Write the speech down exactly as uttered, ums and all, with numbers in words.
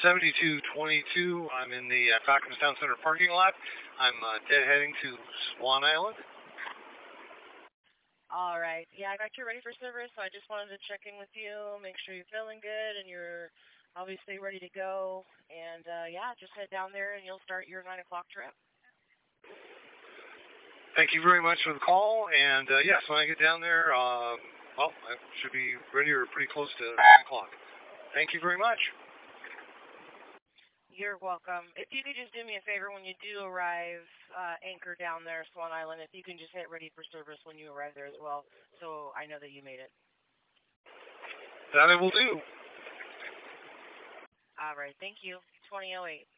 seventy-two twenty-two. I'm in the uh, Falcons Town Center parking lot. I'm uh, dead heading to Swan Island. All right. Yeah, I got you ready for service, so I just wanted to check in with you, make sure you're feeling good and you're obviously ready to go. And, uh, yeah, just head down there and you'll start your nine o'clock trip. Thank you very much for the call. And, uh, yes, when I get down there, uh, well, I should be ready or pretty close to nine o'clock. Thank you very much. You're welcome. If you could just do me a favor when you do arrive, uh, anchor down there, Swan Island, if you can just hit ready for service when you arrive there as well, so I know that you made it. That I will do. All right. Thank you. twenty oh eight.